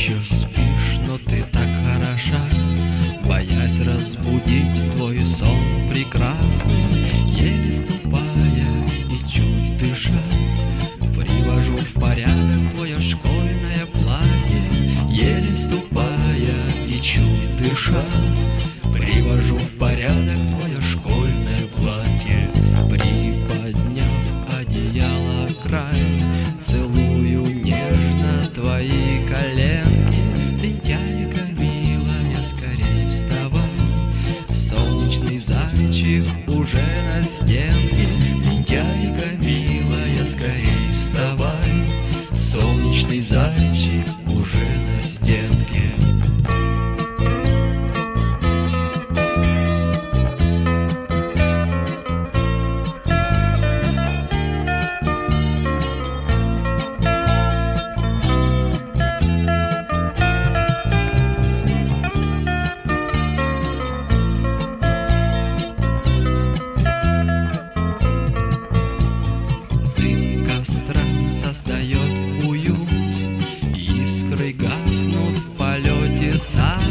еще спишь, но ты так хороша, боясь разбудить твой сон прекрасный. Еле ступая и чуть дыша, привожу в порядок твое школьное платье. Еле ступая и чуть дыша, привожу в порядок твое школьное платье. Приподняв одеяло край, целую нежно твои коленки. Лентяйка милая, скорей вставай, солнечный зайчик уже на стенке. Лентяйка милая, скорей вставай, солнечный зайчик уже на стенке. Создает уют, искры гаснут в полете сад.